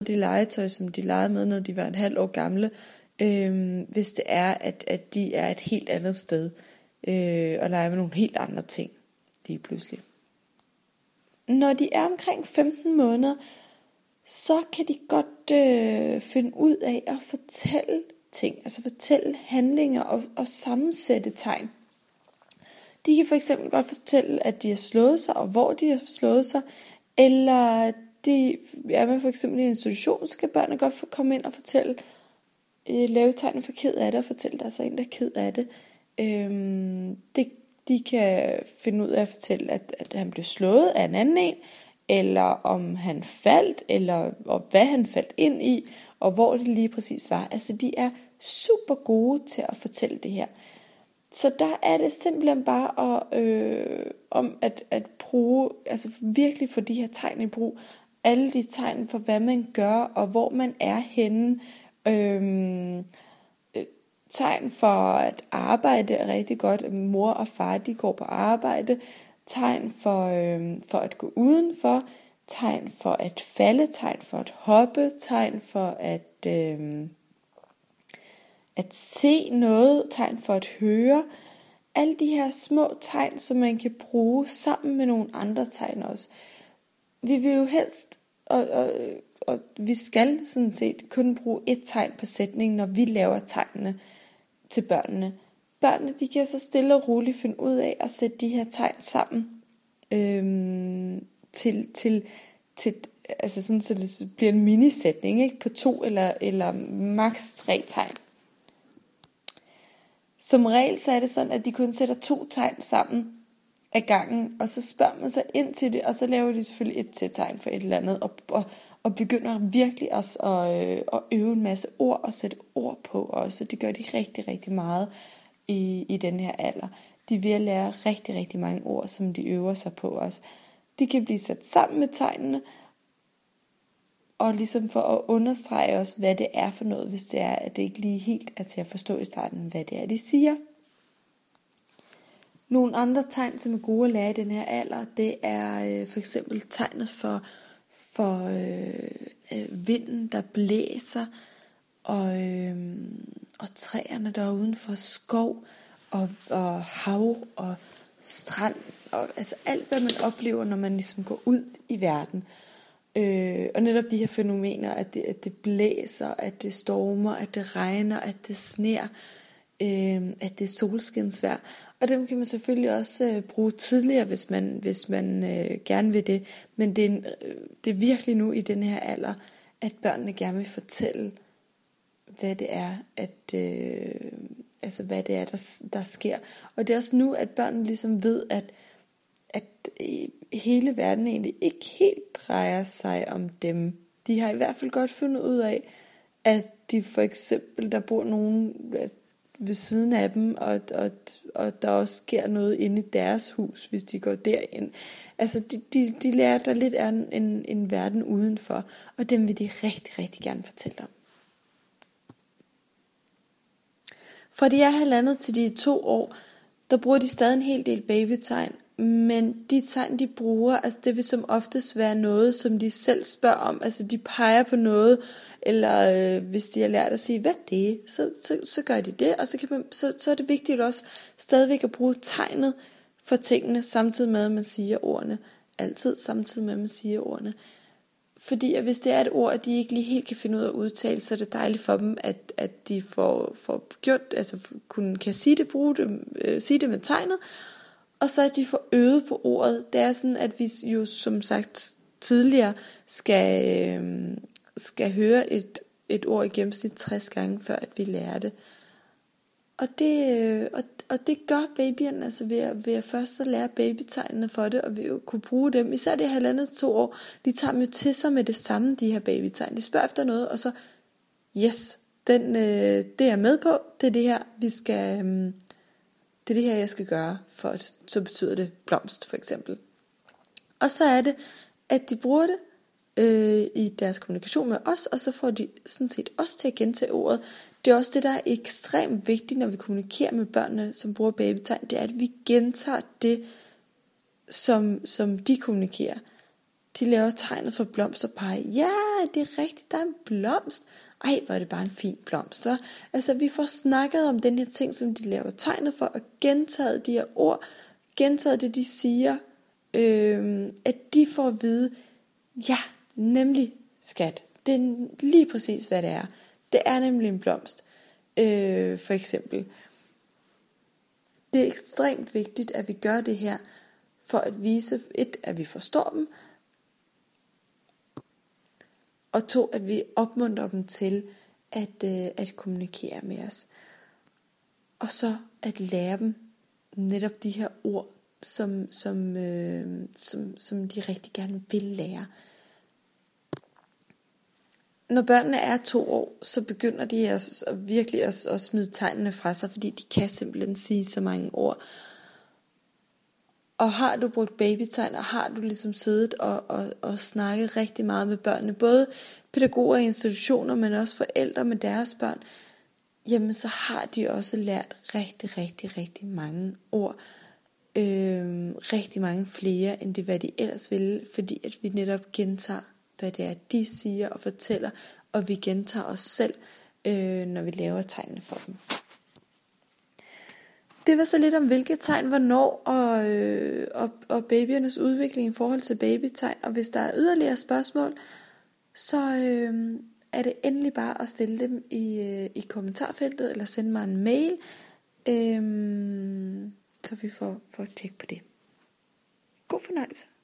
det legetøj, som de legede med, når de var 1,5 år gamle, hvis det er, at de er et helt andet sted, og leger med nogle helt andre ting lige pludselig. Når de er omkring 15 måneder, så kan de godt finde ud af at fortælle ting, altså fortælle handlinger og sammensætte tegn. De kan for eksempel godt fortælle, at de har slået sig, og hvor de har slået sig, eller er man for eksempel i en institution, så kan børnene godt komme ind og fortælle, lave tegn for ked af det, og fortælle, der er så en, der er ked af det. De kan finde ud af at fortælle, at han blev slået af en anden en, eller om han faldt, og hvad han faldt ind i, og hvor det lige præcis var. Altså de er super gode til at fortælle det her. Så der er det simpelthen bare om at bruge, altså virkelig få de her tegn i brug. Alle de tegn for, hvad man gør, og hvor man er henne. Tegn for at arbejde er rigtig godt. Mor og far, de går på arbejde. Tegn for at gå udenfor. Tegn for at falde. Tegn for at hoppe. Tegn for at se noget. Tegn for at høre. Alle de her små tegn, som man kan bruge sammen med nogle andre tegn også. Vi vil jo helst, og vi skal sådan set kun bruge et tegn på sætningen, når vi laver tegnene til børnene. Børnene, de kan så stille og roligt finde ud af at sætte de her tegn sammen til altså sådan, så det bliver en minisætning, ikke? På 2 eller maks 3 tegn. Som regel så er det sådan, at de kun sætter 2 tegn sammen af gangen, og så spørger man sig ind til det, og så laver de selvfølgelig et til tegn for et eller andet, og begynder virkelig også at øve en masse ord og sætte ord på også. Det gør de rigtig, rigtig meget i den her alder. De er ved at lære rigtig, rigtig mange ord, som de øver sig på også. De kan blive sat sammen med tegnene, og ligesom for at understrege også, hvad det er for noget, hvis det er, at det ikke lige helt er til at forstå i starten, hvad det er, de siger. Nogle andre tegn, som er gode at lære i den her alder, det er for eksempel tegnet for vinden, der blæser, og træerne, der er uden for skov, og hav, og strand, og altså alt, hvad man oplever, når man ligesom går ud i verden. Og netop de her fænomener, at det blæser, at det stormer, at det regner, at det sner, at det er solskinsvejr. Og dem kan man selvfølgelig også bruge tidligere, hvis man gerne vil det. Men det er virkelig nu i den her alder, at børnene gerne vil fortælle, hvad det er, altså hvad det er, der sker. Og det er også nu, at børnene ligesom ved, at hele verden egentlig ikke helt drejer sig om dem. De har i hvert fald godt fundet ud af, at de for eksempel, der bor nogen ved siden af dem, og der også sker noget inde i deres hus, hvis de går derind. Altså de lærer, der lidt er en verden udenfor, og dem vil de rigtig, rigtig gerne fortælle om. Fra de er 1,5 til de er 2 år, der bruger de stadig en hel del babytegn, men de tegn, de bruger, altså det vil som oftest være noget, som de selv spørger om. Altså de peger på noget, eller hvis de har lært at sige, hvad det er, så gør de det. Og så er det vigtigt også stadigvæk at bruge tegnet for tingene, samtidig med, at man siger ordene. Altid samtidig med, at man siger ordene. Fordi at hvis det er et ord, at de ikke lige helt kan finde ud af at udtale, så er det dejligt for dem, at de får gjort, altså kan sige det, sige det med tegnet, og så at de får øvet på ordet. Det er sådan, at vi jo som sagt tidligere skal høre et ord i gennemsnit 60 gange, før at vi lærer det. Og det gør babyerne, altså ved at først at lære babytegnene for det, og ved at kunne bruge dem. Især det 1,5 til 2 år, de tager dem jo til sig med det samme, de her babytegn. De spørger efter noget, og så, yes, det er jeg med på, det er det her, det er det her, jeg skal gøre, for så betyder det blomst, for eksempel. Og så er det, at de bruger det i deres kommunikation med os, og så får de sådan set også til at gentage ordet. Det er også det, der er ekstremt vigtigt, når vi kommunikerer med børnene, som bruger babytegn, det er, at vi gentager det, som de kommunikerer. de laver tegnet for blomst og pege. Ja, det er rigtigt, der er en blomst. Ej, hvor er det bare en fin blomst, hva'? Altså, vi får snakket om den her ting, som de laver tegnet for, og gentaget de her ord, gentaget det, de siger, at de får at vide, ja, nemlig skat. Det er lige præcis, hvad det er. Det er nemlig en blomst, for eksempel. Det er ekstremt vigtigt, at vi gør det her, for at vise, at vi forstår dem, og 2, at vi opmuntrer dem til at kommunikere med os. Og så at lære dem netop de her ord, som de rigtig gerne vil lære. Når børnene er 2 år, så begynder de virkelig at smide tegnene fra sig, fordi de kan simpelthen sige så mange ord. Og har du brugt babytegn, og har du ligesom siddet og snakket rigtig meget med børnene, både pædagoger i institutioner, men også forældre med deres børn, jamen så har de også lært rigtig, rigtig, rigtig mange ord. Rigtig mange flere, end det hvad de ellers ville, fordi at vi netop gentager, hvad det er, de siger og fortæller, og vi gentager os selv, når vi laver tegnene for dem. Det var så lidt om hvilke tegn, hvornår og babyernes udvikling i forhold til babytegn. Og hvis der er yderligere spørgsmål, så er det endelig bare at stille dem i kommentarfeltet, eller sende mig en mail, så vi får tjek på det. God fornøjelse.